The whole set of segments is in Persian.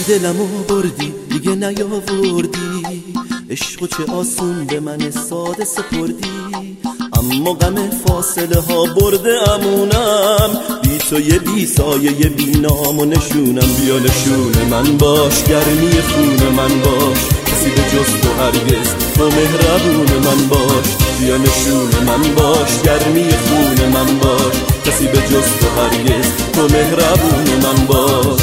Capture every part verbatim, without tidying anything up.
دلمو بردی دیگه نیاوردی، عشقو چه آسون به من ساده سپردی. اما غم فاصله ها برده امونم، بی تو یه بی سایه یه بی نام و نشونم. بیا نشون من باش، گرمی خون من باش، کسی به جز تو هرگز تو مهربون من باش. بیا نشون من باش، گرمی خون من باش، کسی به جز تو هرگز تو مهربون من باش.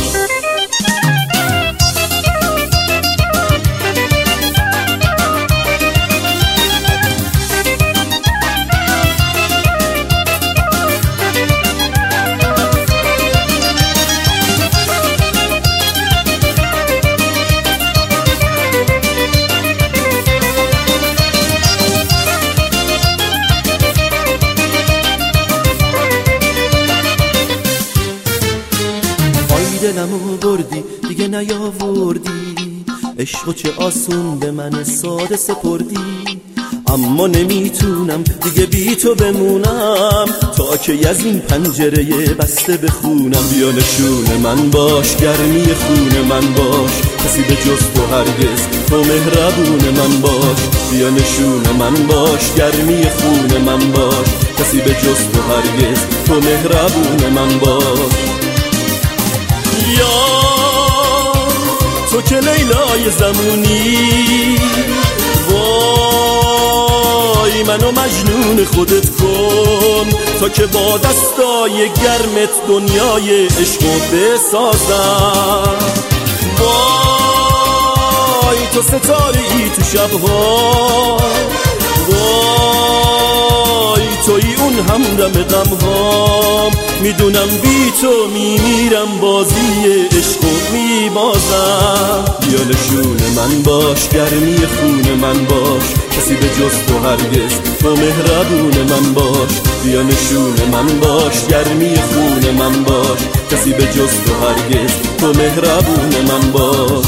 دلمو بردی دیگه نیاوردی، عشقو چه آسون به من ساده سپردی. اما نمیتونم دیگه بی تو بمونم، تا که از این پنجره بسته بخونم. بیا نشون من باش، گرمی خون من باش، کسی به جز تو هرگز تو مهربون من باش. بیا نشون من باش، گرمی خون من باش، کسی به جز تو هرگز تو مهربون من باش. یا تو که لیلای زمونی، وای منو مجنون خودت کن، تا که با دستای گرمت دنیای عشقو بسازم. وای تو ستاره ای تو شبها، وای توی اون همدم غمهام. میدونم بی تو میمیرم، بازی عشقو میبازم. بیا نشون من باش، گرمی خون من باش، کسی به جز تو هرگز تو مهربون من باش. بیا نشون من باش، گرمی خون من باش، کسی به جز تو هرگز تو مهربون من باش.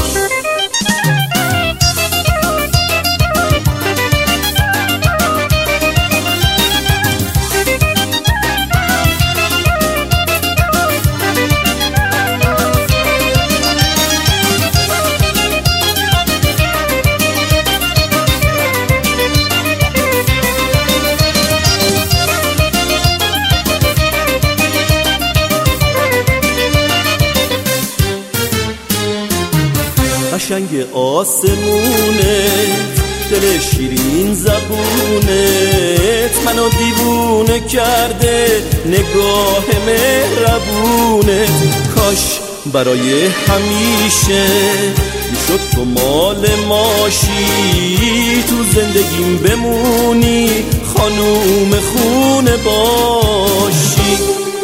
قشنگ آسمونت، دل شیرین زبونت، منو دیوونه کرده نگاه مهربونت. کاش برای همیشه میشد تو مال ماشی، تو زندگیم بمونی خانوم خونه باشی.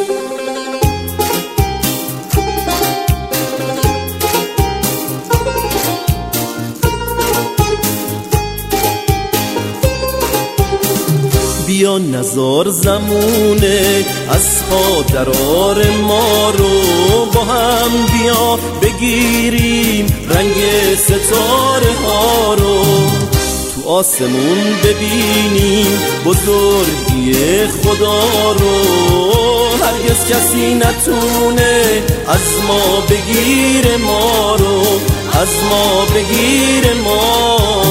بیا نزار زمونه از خاطرار ما رو، با هم بیا بگیریم رنگ ستاره ها رو. تو آسمون ببینیم بزرگی خدا رو، هرگز کسی نتونه از ما بگیر ما رو، از ما بگیر ما